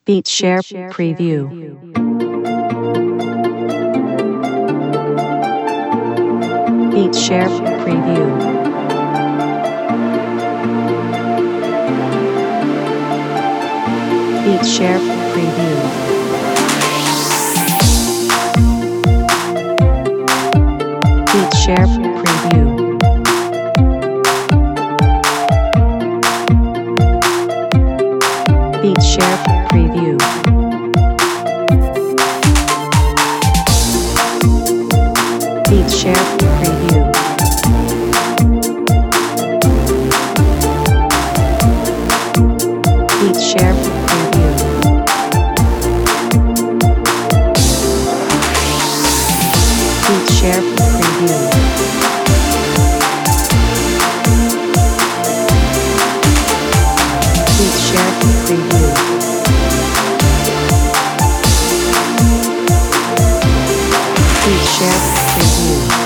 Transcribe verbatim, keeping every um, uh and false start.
Beat Share Preview. Beat Share Preview. Beat Share Preview. Beat Share Preview. Beat Share Preview. Beat Share Preview. Beat Share Preview. Beat Share Preview. Beat Share Preview. Beat Share Preview.